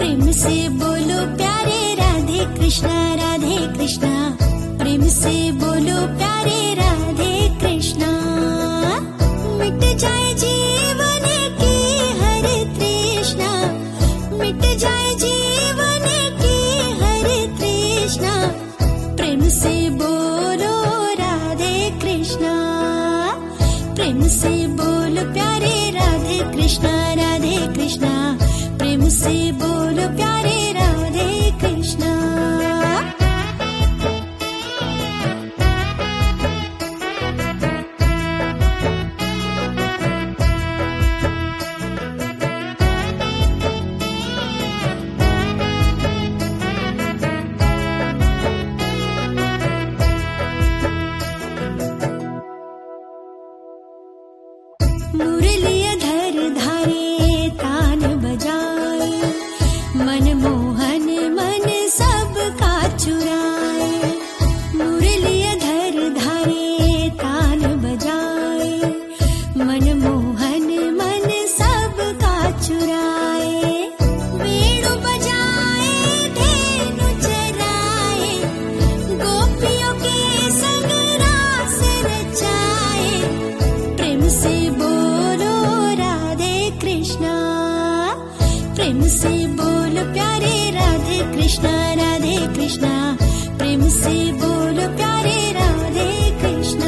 प्रेम से बोलो प्यारे राधे कृष्णा राधे कृष्णा, प्रेम से बोलो प्यारे राधे कृष्णा। मिट जाए जीवन की हर तृष्णा, मिट जाए जीवन की हर तृष्णा, प्रेम से बोलो राधे कृष्णा, प्रेम से बोलो प्यारे राधे कृष्णा राधे कृष्णा, प्रेम से बोलो प्यारे राधे कृष्णा। मुरलीधर धारे तान बजाए, मनमोहन मन सबका चुराए। मुरलीधर धारे तान बजाए, मनमोहन मन सबका चुराए। वेणु बजाए धेनु चराए, गोपियों के संग रास रचाए। प्रेम से बोलो राधे कृष्णा, प्रेम से बोलो प्यारे राधे कृष्णा राधे कृष्णा, प्रेम से बोलो प्यारे राधे कृष्णा।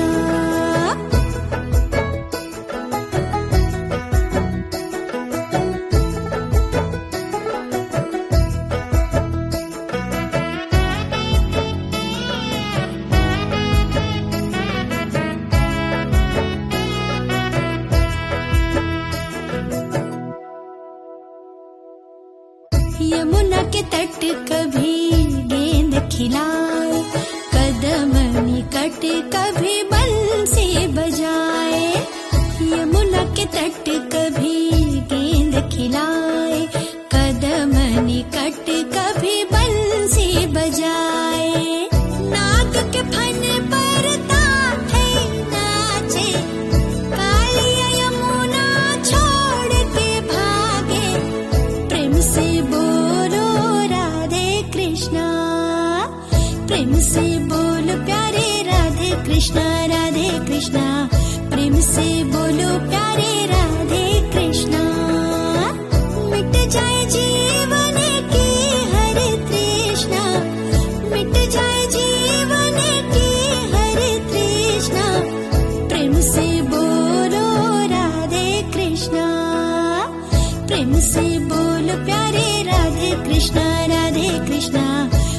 यमुना के तट कभी गेंद खिलाए, कदम निकट कभी बंसी बजाए। यमुना के तट कभी गेंद खिलाए, कदम निकट कभी बंसी बजाए। नाग के फन पर ताठे नाचे, कालिया यमुना छोड़ के भागे। प्रेम से बोलो राधे कृष्णा, प्रेम से बोलो प्यारे राधे कृष्णा राधे कृष्णा, प्रेम से बोलो प्यारे राधे कृष्णा। मिट जाए जीवन की हर तृष्णा, मिट जाए जीवन की हर तृष्णा, प्रेम से बोलो राधे कृष्णा, प्रेम से बोलो प्यारे राधे कृष्णा राधे कृष्णा,